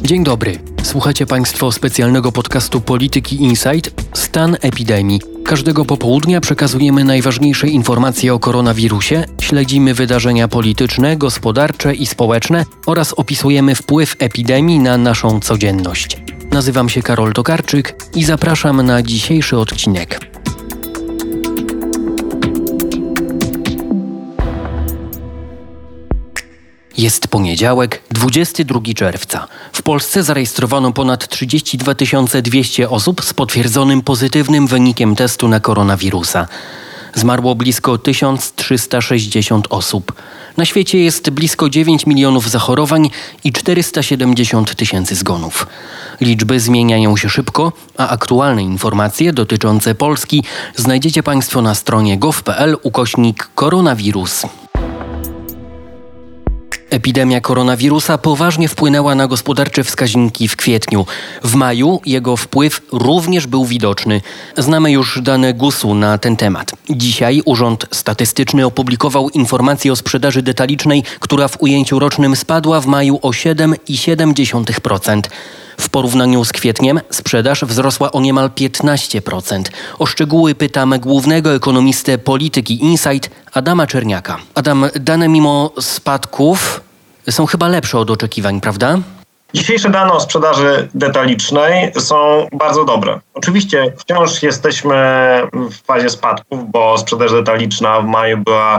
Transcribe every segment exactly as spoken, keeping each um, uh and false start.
Dzień dobry. Słuchacie Państwo specjalnego podcastu Polityki Insight Stan epidemii. Każdego popołudnia przekazujemy najważniejsze informacje o koronawirusie, śledzimy wydarzenia polityczne, gospodarcze i społeczne oraz opisujemy wpływ epidemii na naszą codzienność. Nazywam się Karol Tokarczyk i zapraszam na dzisiejszy odcinek. Jest poniedziałek, dwudziestego drugiego czerwca. W Polsce zarejestrowano ponad trzydzieści dwa tysiące dwieście osób z potwierdzonym pozytywnym wynikiem testu na koronawirusa. Zmarło blisko tysiąc trzysta sześćdziesiąt osób. Na świecie jest blisko dziewięć milionów zachorowań i czterysta siedemdziesiąt tysięcy zgonów. Liczby zmieniają się szybko, a aktualne informacje dotyczące Polski znajdziecie Państwo na stronie gov.pl ukośnik koronawirus. Epidemia koronawirusa poważnie wpłynęła na gospodarcze wskaźniki w kwietniu. W maju jego wpływ również był widoczny. Znamy już dane gusu na ten temat. Dzisiaj Urząd Statystyczny opublikował informację o sprzedaży detalicznej, która w ujęciu rocznym spadła w maju o siedem przecinek siedem procent. W porównaniu z kwietniem sprzedaż wzrosła o niemal piętnaście procent. O szczegóły pytamy głównego ekonomistę Polityki Insight Adama Czerniaka. Adam, dane mimo spadków są chyba lepsze od oczekiwań, prawda? Dzisiejsze dane o sprzedaży detalicznej są bardzo dobre. Oczywiście wciąż jesteśmy w fazie spadków, bo sprzedaż detaliczna w maju była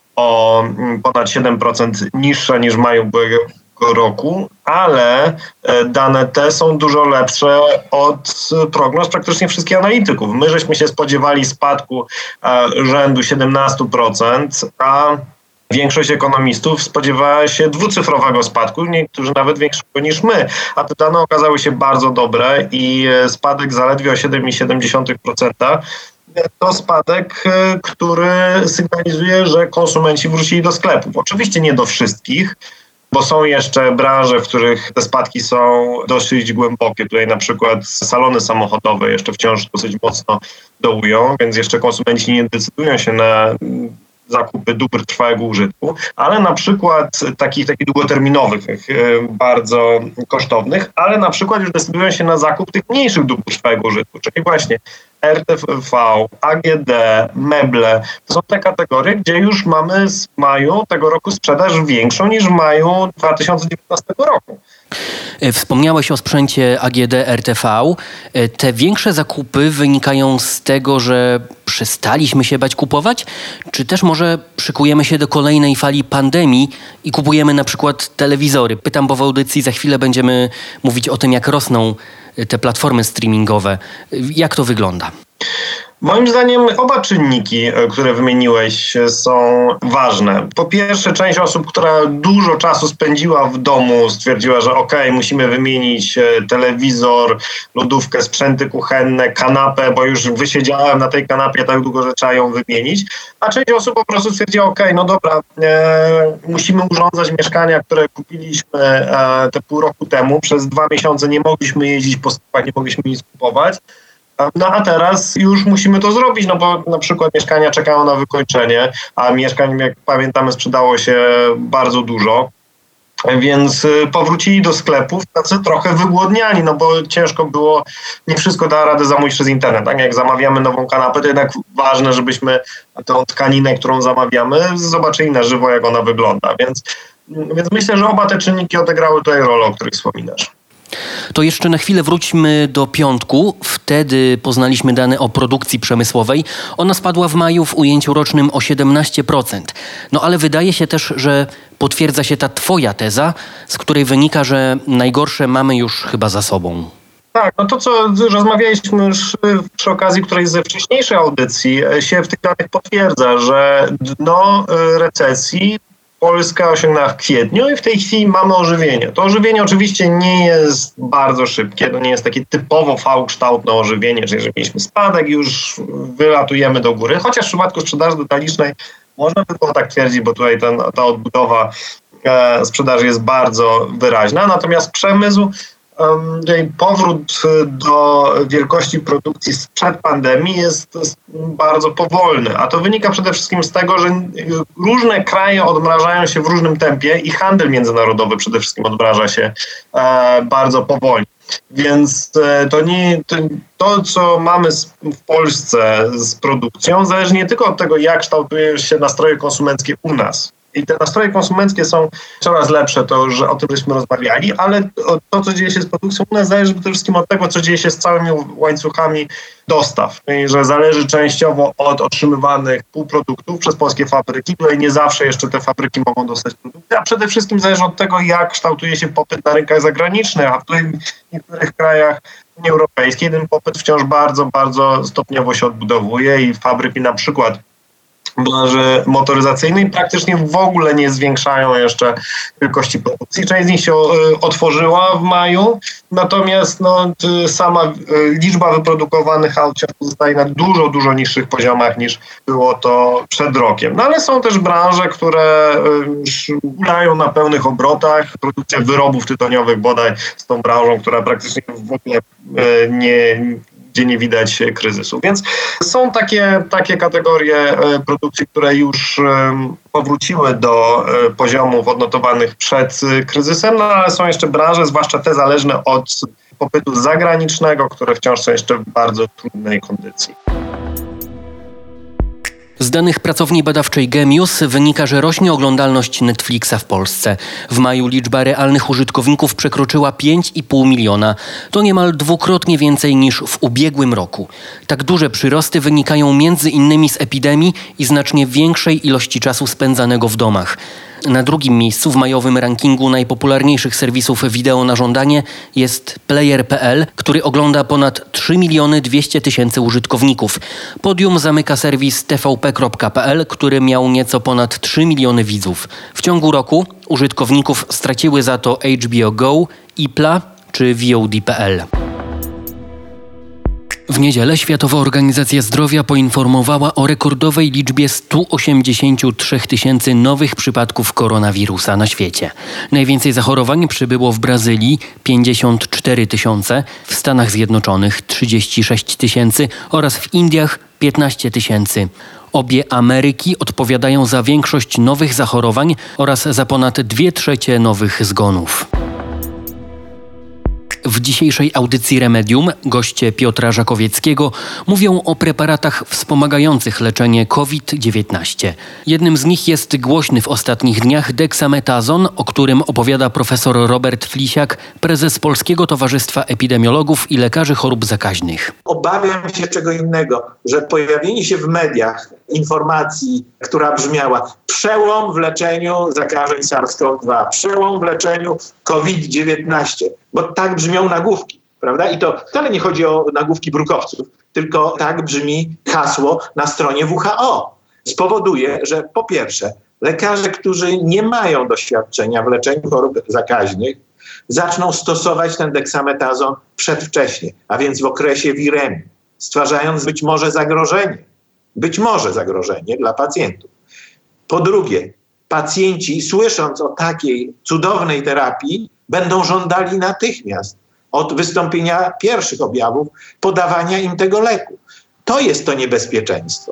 o ponad siedem procent niższa niż w maju ubiegłego roku, ale dane te są dużo lepsze od prognoz praktycznie wszystkich analityków. My żeśmy się spodziewali spadku rzędu siedemnaście procent, a większość ekonomistów spodziewała się dwucyfrowego spadku, niektórzy nawet większego niż my, a te dane okazały się bardzo dobre i spadek zaledwie o siedem przecinek siedem procent. To spadek, który sygnalizuje, że konsumenci wrócili do sklepów. Oczywiście nie do wszystkich, bo są jeszcze branże, w których te spadki są dosyć głębokie. Tutaj na przykład salony samochodowe jeszcze wciąż dosyć mocno dołują, więc jeszcze konsumenci nie decydują się na zakupy dóbr trwałego użytku, ale na przykład takich, takich długoterminowych, bardzo kosztownych, ale na przykład już decydują się na zakup tych mniejszych dóbr trwałego użytku, czyli właśnie R T V, A G D, meble. To są te kategorie, gdzie już mamy z maju tego roku sprzedaż większą niż w maju dwa tysiące dziewiętnastego roku. Wspomniałeś o sprzęcie A G D, R T V. Te większe zakupy wynikają z tego, że przestaliśmy się bać kupować? Czy też może szykujemy się do kolejnej fali pandemii i kupujemy na przykład telewizory? Pytam, bo w audycji za chwilę będziemy mówić o tym, jak rosną te platformy streamingowe. Jak to wygląda? Moim zdaniem oba czynniki, które wymieniłeś, są ważne. Po pierwsze, część osób, która dużo czasu spędziła w domu, stwierdziła, że okej, okay, musimy wymienić telewizor, lodówkę, sprzęty kuchenne, kanapę, bo już wysiedziałem na tej kanapie tak długo, że trzeba ją wymienić. A część osób po prostu stwierdziła, okej, okay, no dobra, e, musimy urządzać mieszkania, które kupiliśmy e, te pół roku temu. Przez dwa miesiące nie mogliśmy jeździć po sklepach, nie mogliśmy nic kupować. No a teraz już musimy to zrobić, no bo na przykład mieszkania czekają na wykończenie, a mieszkań, jak pamiętamy, sprzedało się bardzo dużo, więc powrócili do sklepów tacy trochę wygłodniani, no bo ciężko było, nie wszystko dała radę zamówić przez internet, tak jak zamawiamy nową kanapę, to jednak ważne, żebyśmy tą tkaninę, którą zamawiamy, zobaczyli na żywo, jak ona wygląda, więc, więc myślę, że oba te czynniki odegrały tutaj rolę, o których wspominasz. To jeszcze na chwilę wróćmy do piątku. Wtedy poznaliśmy dane o produkcji przemysłowej. Ona spadła w maju w ujęciu rocznym o siedemnaście procent. No ale wydaje się też, że potwierdza się ta twoja teza, z której wynika, że najgorsze mamy już chyba za sobą. Tak, no to co rozmawialiśmy już przy okazji którejś ze wcześniejszych audycji, się w tych danych potwierdza, że dno recesji Polska osiągnęła w kwietniu i w tej chwili mamy ożywienie. To ożywienie oczywiście nie jest bardzo szybkie, to nie jest takie typowo V-kształtne ożywienie, że jeżeli mieliśmy spadek, już wylatujemy do góry, chociaż w przypadku sprzedaży detalicznej można by było tak twierdzić, bo tutaj ten, ta odbudowa e, sprzedaży jest bardzo wyraźna, natomiast przemysł powrót do wielkości produkcji sprzed pandemii jest bardzo powolny, a to wynika przede wszystkim z tego, że różne kraje odmrażają się w różnym tempie i handel międzynarodowy przede wszystkim odmraża się bardzo powoli. Więc to, nie, to, to, co mamy w Polsce z produkcją, zależy nie tylko od tego, jak kształtują się nastroje konsumenckie u nas. I te nastroje konsumenckie są coraz lepsze, to już o tym żeśmy rozmawiali, ale to, co dzieje się z produkcją u nas, zależy przede wszystkim od tego, co dzieje się z całymi łańcuchami dostaw. I że zależy częściowo od otrzymywanych półproduktów przez polskie fabryki, które nie zawsze jeszcze te fabryki mogą dostać produkty, a przede wszystkim zależy od tego, jak kształtuje się popyt na rynkach zagranicznych, a w niektórych krajach Unii Europejskiej ten popyt wciąż bardzo, bardzo stopniowo się odbudowuje i fabryki na przykład branży motoryzacyjnej praktycznie w ogóle nie zwiększają jeszcze wielkości produkcji. Część z nich się otworzyła w maju, natomiast no, sama liczba wyprodukowanych aut pozostaje na dużo, dużo niższych poziomach niż było to przed rokiem. No ale są też branże, które już ulają na pełnych obrotach. Produkcja wyrobów tytoniowych bodaj z tą branżą, która praktycznie w ogóle nie... gdzie nie widać kryzysu. Więc są takie, takie kategorie produkcji, które już powróciły do poziomów odnotowanych przed kryzysem, no ale są jeszcze branże, zwłaszcza te zależne od popytu zagranicznego, które wciąż są jeszcze w bardzo trudnej kondycji. Z danych pracowni badawczej Gemius wynika, że rośnie oglądalność Netflixa w Polsce. W maju liczba realnych użytkowników przekroczyła pięć i pół miliona. To niemal dwukrotnie więcej niż w ubiegłym roku. Tak duże przyrosty wynikają między innymi z epidemii i znacznie większej ilości czasu spędzanego w domach. Na drugim miejscu w majowym rankingu najpopularniejszych serwisów wideo na żądanie jest Player kropka pe el, który ogląda ponad trzy miliony dwieście tysięcy użytkowników. Podium zamyka serwis T V P kropka pe el, który miał nieco ponad trzy miliony widzów. W ciągu roku użytkowników straciły za to H B O Go, Ipla czy V O D kropka pe el. W niedzielę Światowa Organizacja Zdrowia poinformowała o rekordowej liczbie stu osiemdziesięciu trzech tysięcy nowych przypadków koronawirusa na świecie. Najwięcej zachorowań przybyło w Brazylii pięćdziesiąt cztery tysiące, w Stanach Zjednoczonych trzydzieści sześć tysięcy oraz w Indiach piętnaście tysięcy. Obie Ameryki odpowiadają za większość nowych zachorowań oraz za ponad dwie trzecie nowych zgonów. W dzisiejszej audycji Remedium goście Piotra Żakowieckiego mówią o preparatach wspomagających leczenie COVID dziewiętnaście. Jednym z nich jest głośny w ostatnich dniach deksametazon, o którym opowiada profesor Robert Flisiak, prezes Polskiego Towarzystwa Epidemiologów i Lekarzy Chorób Zakaźnych. Obawiam się czego innego, że pojawienie się w mediach informacji, która brzmiała przełom w leczeniu zakażeń SARS-CoV dwa, przełom w leczeniu COVID dziewiętnaście, bo tak brzmią nagłówki, prawda? I to wcale nie chodzi o nagłówki brukowców, tylko tak brzmi hasło na stronie W H O. Spowoduje, że po pierwsze lekarze, którzy nie mają doświadczenia w leczeniu chorób zakaźnych, zaczną stosować ten deksametazon przedwcześnie, a więc w okresie wiremii, stwarzając być może zagrożenie, być może zagrożenie dla pacjentów. Po drugie, pacjenci, słysząc o takiej cudownej terapii, będą żądali natychmiast od wystąpienia pierwszych objawów podawania im tego leku. To jest to niebezpieczeństwo.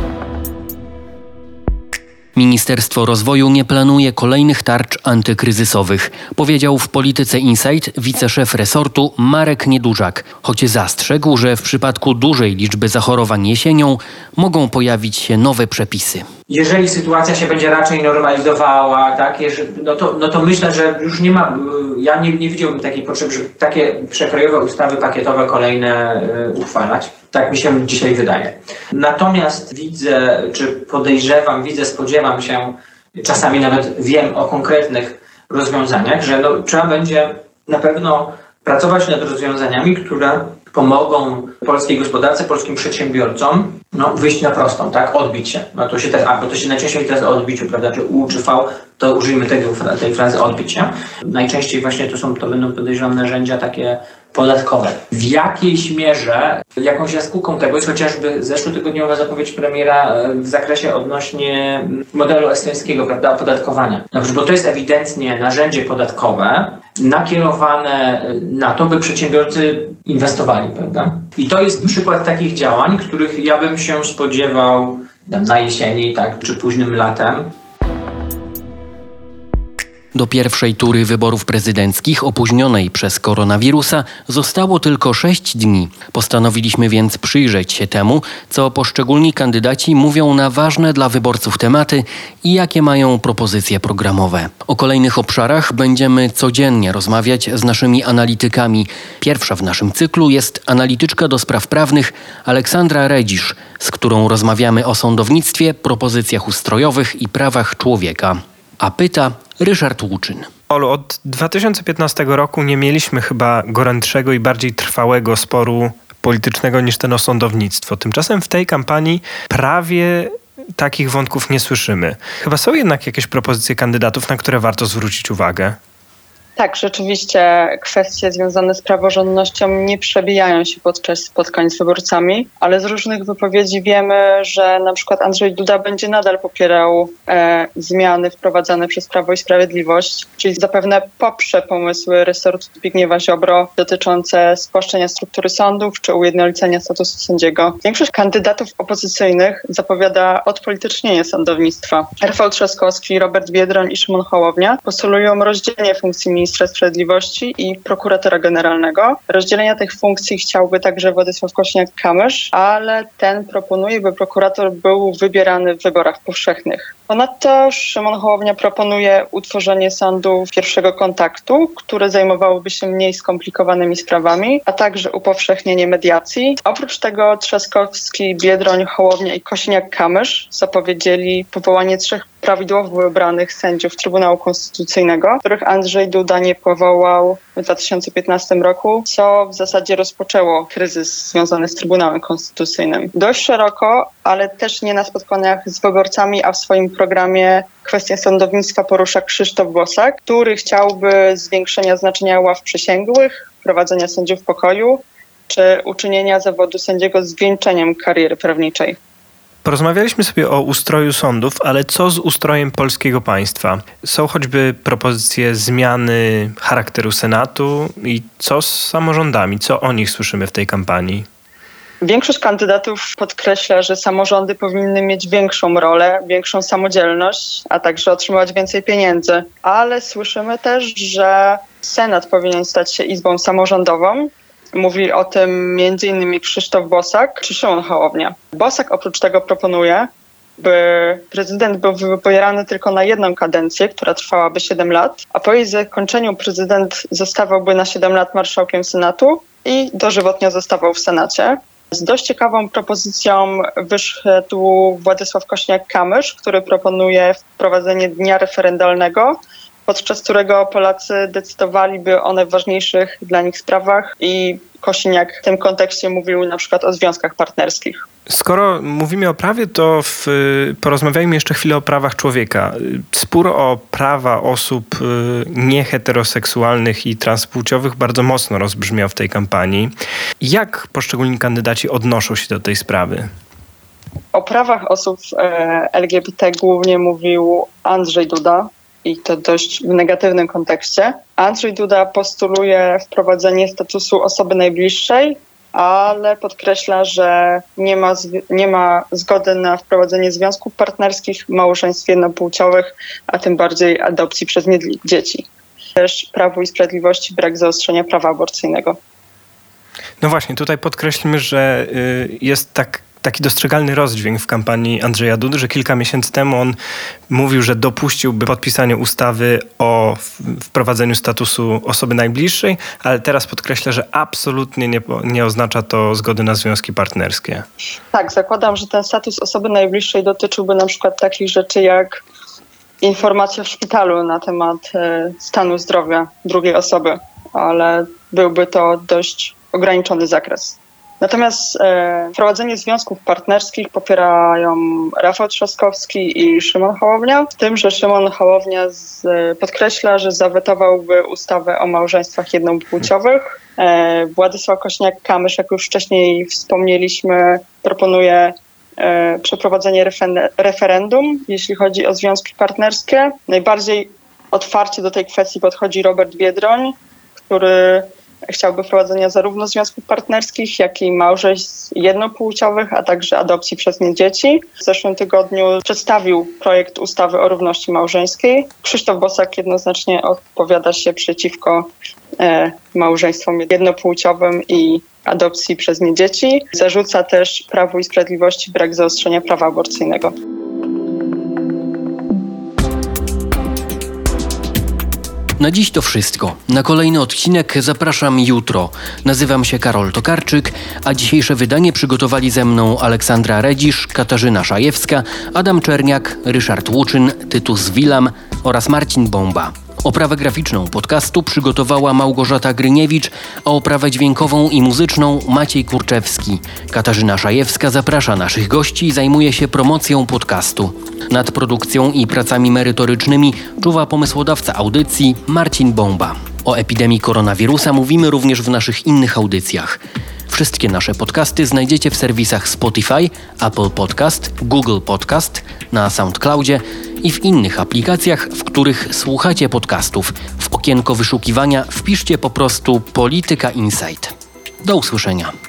Ministerstwo Rozwoju nie planuje kolejnych tarcz antykryzysowych, powiedział w Polityce Insight wiceszef resortu Marek Niedużak, choć zastrzegł, że w przypadku dużej liczby zachorowań jesienią mogą pojawić się nowe przepisy. Jeżeli sytuacja się będzie raczej normalizowała, tak, no, to, no to myślę, że już nie ma, ja nie, nie widziałbym takiej potrzeby, żeby takie przekrojowe ustawy pakietowe kolejne y, uchwalać. Tak mi się dzisiaj wydaje. Natomiast widzę, czy podejrzewam, widzę, spodziewam się, czasami nawet wiem o konkretnych rozwiązaniach, że no, trzeba będzie na pewno pracować nad rozwiązaniami, które pomogą polskiej gospodarce, polskim przedsiębiorcom no, wyjść na prostą, tak, odbić się. No, to się też, a bo to się najczęściej teraz o odbiciu, prawda, czy U czy V, to użyjmy tego, tej frazy odbić się. Najczęściej właśnie to są, to będą podejrzewam narzędzia takie podatkowe. W jakiejś mierze jakąś jaskółką tego jest chociażby zeszłotygodniowa zapowiedź premiera w zakresie odnośnie modelu estońskiego, prawda, opodatkowania. No, bo to jest ewidentnie narzędzie podatkowe nakierowane na to, by przedsiębiorcy inwestowali, prawda? I to jest przykład takich działań, których ja bym się spodziewał na jesieni, tak, czy późnym latem. Do pierwszej tury wyborów prezydenckich opóźnionej przez koronawirusa zostało tylko sześć dni. Postanowiliśmy więc przyjrzeć się temu, co poszczególni kandydaci mówią na ważne dla wyborców tematy i jakie mają propozycje programowe. O kolejnych obszarach będziemy codziennie rozmawiać z naszymi analitykami. Pierwsza w naszym cyklu jest analityczka do spraw prawnych Aleksandra Redzisz, z którą rozmawiamy o sądownictwie, propozycjach ustrojowych i prawach człowieka. A pyta Ryszard Łuczyn. Olu, od dwa tysiące piętnastego roku nie mieliśmy chyba gorętszego i bardziej trwałego sporu politycznego niż ten o sądownictwo. Tymczasem w tej kampanii prawie takich wątków nie słyszymy. Chyba są jednak jakieś propozycje kandydatów, na które warto zwrócić uwagę. Tak, rzeczywiście kwestie związane z praworządnością nie przebijają się podczas spotkań z wyborcami, ale z różnych wypowiedzi wiemy, że na przykład Andrzej Duda będzie nadal popierał e, zmiany wprowadzane przez Prawo i Sprawiedliwość, czyli zapewne poprze pomysły resortu Zbigniewa Ziobro dotyczące spłaszczenia struktury sądów czy ujednolicenia statusu sędziego. Większość kandydatów opozycyjnych zapowiada odpolitycznienie sądownictwa. Rafał Trzaskowski, Robert Biedroń i Szymon Hołownia postulują rozdzielenie funkcji ministra Sprawiedliwości i prokuratora generalnego. Rozdzielenia tych funkcji chciałby także Władysław Kosiniak-Kamysz, ale ten proponuje, by prokurator był wybierany w wyborach powszechnych. Ponadto Szymon Hołownia proponuje utworzenie sądu pierwszego kontaktu, które zajmowałoby się mniej skomplikowanymi sprawami, a także upowszechnienie mediacji. Oprócz tego Trzaskowski, Biedroń, Hołownia i Kosiniak-Kamysz zapowiedzieli powołanie trzech prawidłowo wybranych sędziów Trybunału Konstytucyjnego, których Andrzej Duda nie powołał w dwa tysiące piętnastym roku, co w zasadzie rozpoczęło kryzys związany z Trybunałem Konstytucyjnym. Dość szeroko, ale też nie na spotkaniach z wyborcami, a w swoim programie kwestię sądownictwa porusza Krzysztof Bosak, który chciałby zwiększenia znaczenia ław przysięgłych, wprowadzenia sędziów pokoju, czy uczynienia zawodu sędziego zwieńczeniem kariery prawniczej. Porozmawialiśmy sobie o ustroju sądów, ale co z ustrojem polskiego państwa? Są choćby propozycje zmiany charakteru Senatu i co z samorządami? Co o nich słyszymy w tej kampanii? Większość kandydatów podkreśla, że samorządy powinny mieć większą rolę, większą samodzielność, a także otrzymywać więcej pieniędzy. Ale słyszymy też, że Senat powinien stać się izbą samorządową. Mówi o tym między innymi Krzysztof Bosak czy Szymon Hołownia. Bosak oprócz tego proponuje, by prezydent był wybierany tylko na jedną kadencję, która trwałaby siedem lat, a po jej zakończeniu prezydent zostawałby na siedem lat marszałkiem Senatu i dożywotnio zostawał w Senacie. Z dość ciekawą propozycją wyszedł Władysław Kosiniak-Kamysz, który proponuje wprowadzenie dnia referendalnego, podczas którego Polacy decydowaliby o najważniejszych dla nich sprawach i Kosiniak w tym kontekście mówił na przykład o związkach partnerskich. Skoro mówimy o prawie, to w, porozmawiajmy jeszcze chwilę o prawach człowieka. Spór o prawa osób nieheteroseksualnych i transpłciowych bardzo mocno rozbrzmiał w tej kampanii. Jak poszczególni kandydaci odnoszą się do tej sprawy? O prawach osób L G B T głównie mówił Andrzej Duda. I to dość w negatywnym kontekście. Andrzej Duda postuluje wprowadzenie statusu osoby najbliższej, ale podkreśla, że nie ma, nie ma zgody na wprowadzenie związków partnerskich, małżeństw jednopłciowych, a tym bardziej adopcji przez niedźwiedzi dzieci. Też Prawu i Sprawiedliwości brak zaostrzenia prawa aborcyjnego. No właśnie, tutaj podkreślmy, że jest tak taki dostrzegalny rozdźwięk w kampanii Andrzeja Dudy, że kilka miesięcy temu on mówił, że dopuściłby podpisanie ustawy o wprowadzeniu statusu osoby najbliższej, ale teraz podkreśla, że absolutnie nie, nie oznacza to zgody na związki partnerskie. Tak, zakładam, że ten status osoby najbliższej dotyczyłby na przykład takich rzeczy jak informacja w szpitalu na temat stanu zdrowia drugiej osoby, ale byłby to dość ograniczony zakres. Natomiast e, wprowadzenie związków partnerskich popierają Rafał Trzaskowski i Szymon Hołownia, z tym, że Szymon Hołownia z, podkreśla, że zawetowałby ustawę o małżeństwach jednopłciowych Władysław Kosiniak-Kamysz, jak już wcześniej wspomnieliśmy, proponuje przeprowadzenie referendum, jeśli chodzi o związki partnerskie. Najbardziej otwarcie do tej kwestii podchodzi Robert Biedroń, który chciałby wprowadzenia zarówno związków partnerskich, jak i małżeństw jednopłciowych, a także adopcji przez nie dzieci. W zeszłym tygodniu przedstawił projekt ustawy o równości małżeńskiej. Krzysztof Bosak jednoznacznie opowiada się przeciwko e, małżeństwom jednopłciowym i adopcji przez nie dzieci. Zarzuca też Prawu i Sprawiedliwości brak zaostrzenia prawa aborcyjnego. Na dziś to wszystko. Na kolejny odcinek zapraszam jutro. Nazywam się Karol Tokarczyk, a dzisiejsze wydanie przygotowali ze mną Aleksandra Redzisz, Katarzyna Szajewska, Adam Czerniak, Ryszard Łuczyn, Tytus Wilam oraz Marcin Bomba. Oprawę graficzną podcastu przygotowała Małgorzata Gryniewicz, a oprawę dźwiękową i muzyczną Maciej Kurczewski. Katarzyna Szajewska zaprasza naszych gości i zajmuje się promocją podcastu. Nad produkcją i pracami merytorycznymi czuwa pomysłodawca audycji Marcin Bomba. O epidemii koronawirusa mówimy również w naszych innych audycjach. Wszystkie nasze podcasty znajdziecie w serwisach Spotify, Apple Podcast, Google Podcast, na SoundCloudzie i w innych aplikacjach, w których słuchacie podcastów. W okienko wyszukiwania wpiszcie po prostu Polityka Insight. Do usłyszenia.